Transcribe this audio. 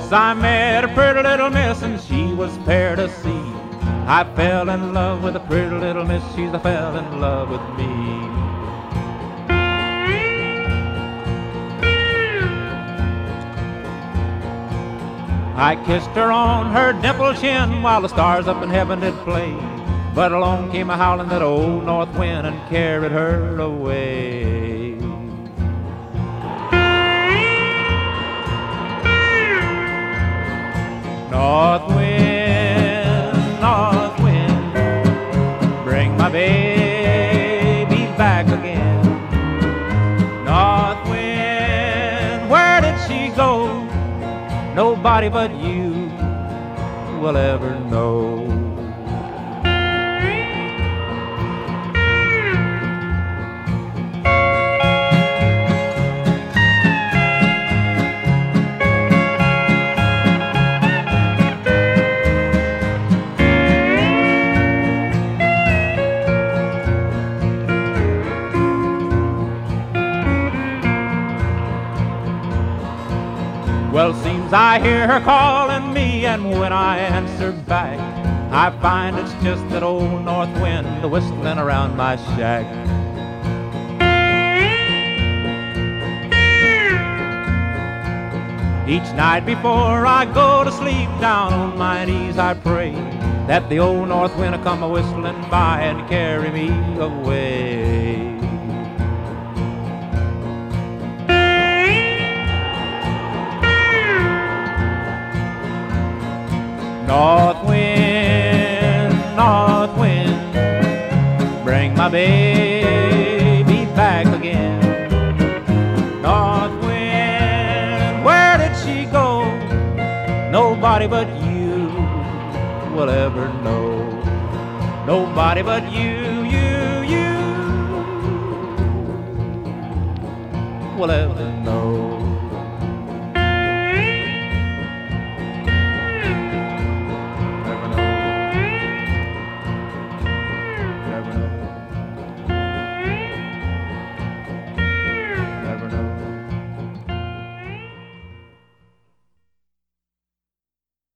Once I met a pretty little miss and she was fair to see. I fell in love with a pretty little miss, she fell in love with me. I kissed her on her dimpled chin while the stars up in heaven did play. But along came a howling that old north wind and carried her away. North wind, bring my baby back again. North wind, where did she go? Nobody but you will ever know. Well, seems I hear her calling me, and when I answer back, I find it's just that old north wind whistling around my shack. Each night before I go to sleep, down on my knees I pray that the old north wind will come a-whistling by and carry me away. North wind, bring my baby back again. North wind, where did she go? Nobody but you will ever know. Nobody but you will ever know.